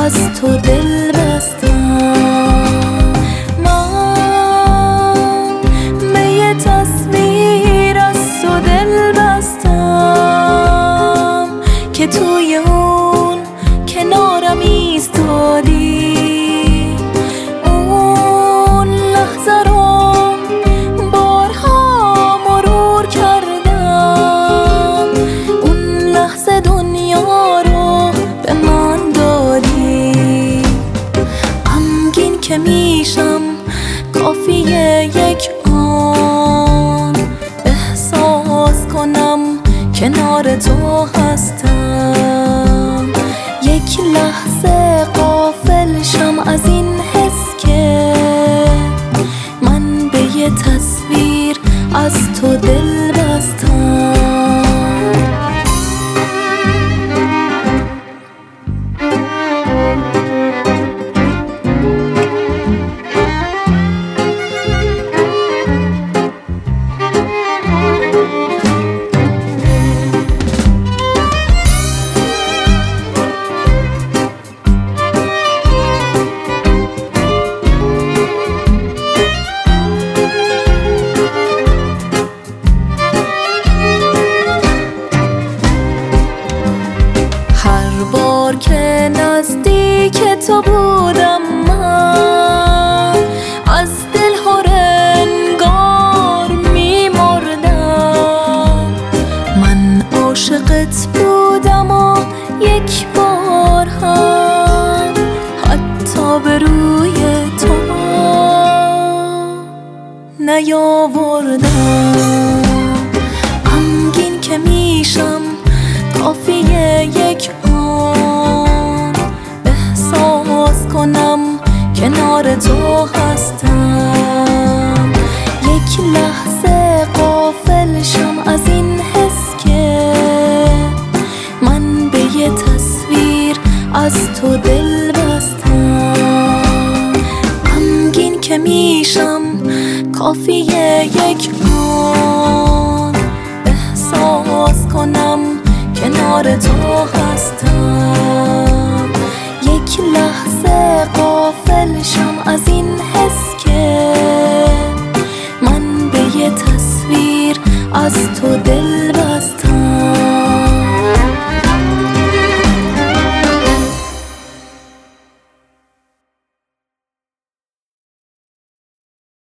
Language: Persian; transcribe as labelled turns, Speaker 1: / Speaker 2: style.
Speaker 1: از تو دل بستم. من به یه تصویر از تو دل بستم که توی اون کنارم ایستادی. اون لحظه رو بارها مرور کردم، اون لحظه دنیا رو به من دادی. غمگین که میشم کافیه یک آن احساس کنم کنار تو هستم. یک لحظه غافل شم از این حس که من به یه تصویر از تو دل بستم. که نزدیک تو بودم من از دلهور انگار میمردم. من عاشقت بودم و یک بار هم حتی به روی تو نیاوردم. غمگین که میشم کافیه یک احساس کنم کنار تو هستم. یک لحظه غافل شم از این حس که من به یه تصویر از تو دل بستم. غمگین که میشم کافیه یک احساس کنم کنار تو هستم.